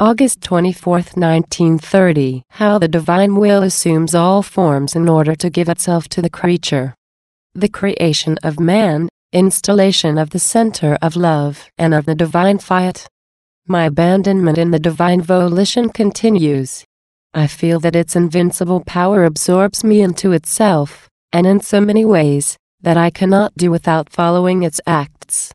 August 24, 1930. How the divine will assumes all forms in order to give itself to the creature. The creation of man, installation of the center of love and of the divine fiat. My abandonment in the divine volition continues. I feel that its invincible power absorbs me into itself, and in so many ways, that I cannot do without following its acts.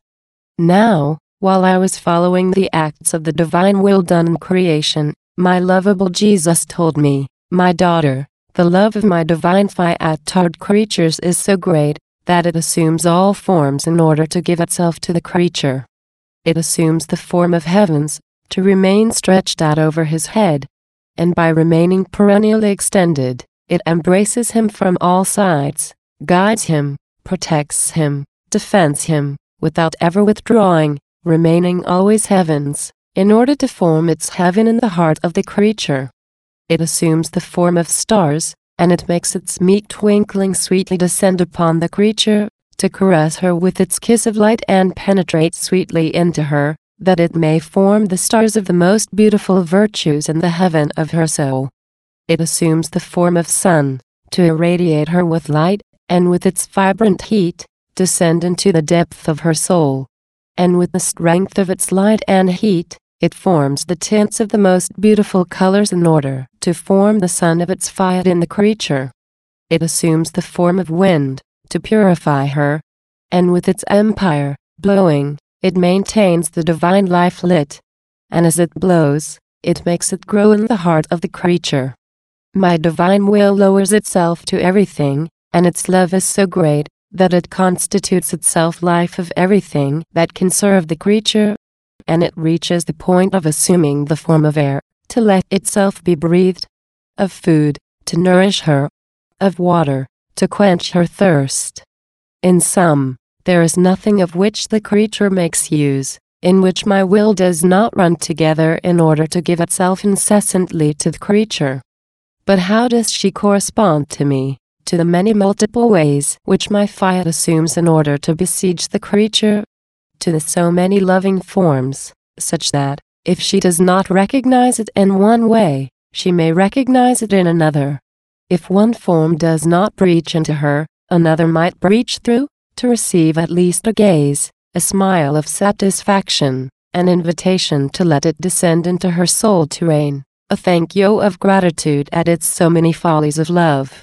Now, while I was following the acts of the divine will done in creation, my lovable Jesus told me, "My daughter, the love of my divine fiat toward creatures is so great, that it assumes all forms in order to give itself to the creature. It assumes the form of heavens, to remain stretched out over his head, and by remaining perennially extended, it embraces him from all sides, guides him, protects him, defends him, without ever withdrawing, remaining always heavens, in order to form its heaven in the heart of the creature. It assumes the form of stars, and it makes its meek twinkling sweetly descend upon the creature, to caress her with its kiss of light and penetrate sweetly into her, that it may form the stars of the most beautiful virtues in the heaven of her soul. It assumes the form of sun, to irradiate her with light, and with its vibrant heat, descend into the depth of her soul. And with the strength of its light and heat, it forms the tints of the most beautiful colors in order to form the sun of its fiat in the creature. It assumes the form of wind, to purify her, and with its empire, blowing, it maintains the divine life lit, and as it blows, it makes it grow in the heart of the creature. My divine will lowers itself to everything, and its love is so great, that it constitutes itself life of everything that can serve the creature, and it reaches the point of assuming the form of air, to let itself be breathed, of food, to nourish her, of water, to quench her thirst. In sum, there is nothing of which the creature makes use, in which my will does not run together in order to give itself incessantly to the creature. But how does she correspond to me, to the many multiple ways which my fiat assumes in order to besiege the creature? To the so many loving forms, such that, if she does not recognize it in one way, she may recognize it in another. If one form does not breach into her, another might breach through, to receive at least a gaze, a smile of satisfaction, an invitation to let it descend into her soul to reign, a thank you of gratitude at its so many follies of love.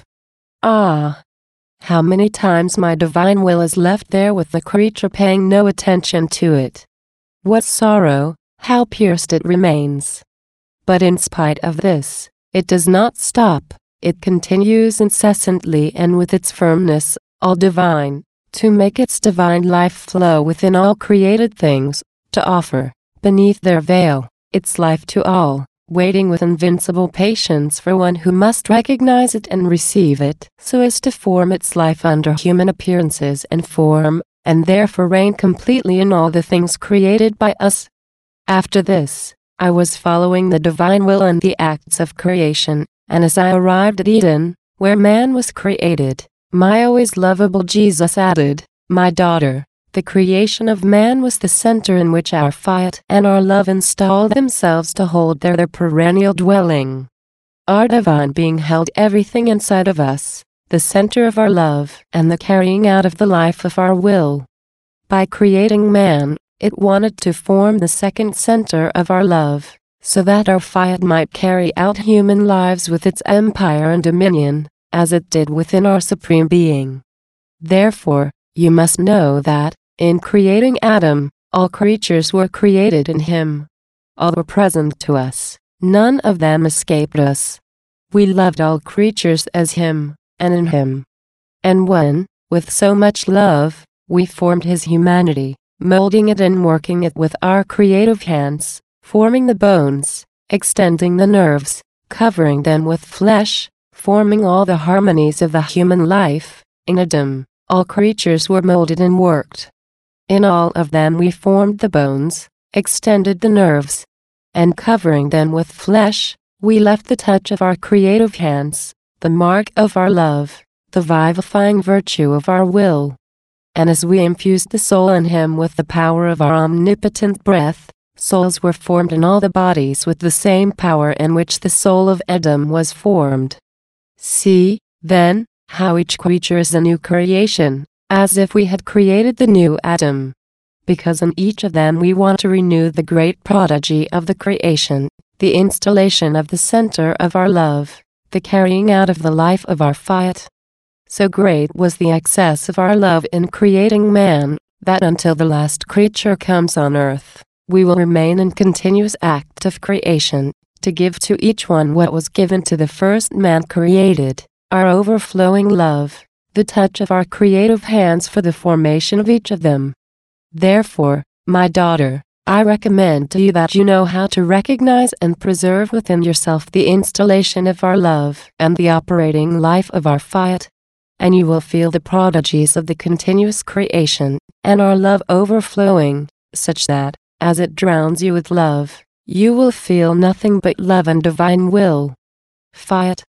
Ah! How many times my divine will is left there with the creature paying no attention to it. What sorrow, how pierced it remains. But in spite of this, it does not stop, it continues incessantly and with its firmness, all divine, to make its divine life flow within all created things, to offer, beneath their veil, its life to all, waiting with invincible patience for one who must recognize it and receive it, so as to form its life under human appearances and form, and therefore reign completely in all the things created by us. After this, I was following the divine will and the acts of creation, and as I arrived at Eden, where man was created, my always lovable Jesus added, "My daughter, the creation of man was the center in which our fiat and our love installed themselves to hold their perennial dwelling. Our divine being held everything inside of us, the center of our love and the carrying out of the life of our will. By creating man, it wanted to form the second center of our love, so that our fiat might carry out human lives with its empire and dominion, as it did within our Supreme Being. Therefore, you must know that, in creating Adam, all creatures were created in him. All were present to us, none of them escaped us. We loved all creatures as him, and in him. And when, with so much love, we formed his humanity, molding it and working it with our creative hands, forming the bones, extending the nerves, covering them with flesh, forming all the harmonies of the human life, in Adam, all creatures were molded and worked. In all of them we formed the bones, extended the nerves, and covering them with flesh, we left the touch of our creative hands, the mark of our love, the vivifying virtue of our will. And as we infused the soul in him with the power of our omnipotent breath, Souls were formed in all the bodies with the same power in which the soul of Adam was formed. See, then, how each creature is a new creation, as if we had created the new Adam. Because in each of them we want to renew the great prodigy of the creation, the installation of the center of our love, the carrying out of the life of our fiat. So great was the excess of our love in creating man, that until the last creature comes on earth, we will remain in continuous act of creation, to give to each one what was given to the first man created, our overflowing love, the touch of our creative hands for the formation of each of them. Therefore, my daughter, I recommend to you that you know how to recognize and preserve within yourself the installation of our love and the operating life of our fiat. And you will feel the prodigies of the continuous creation, and our love overflowing, such that, as it drowns you with love, you will feel nothing but love and divine will. Fiat.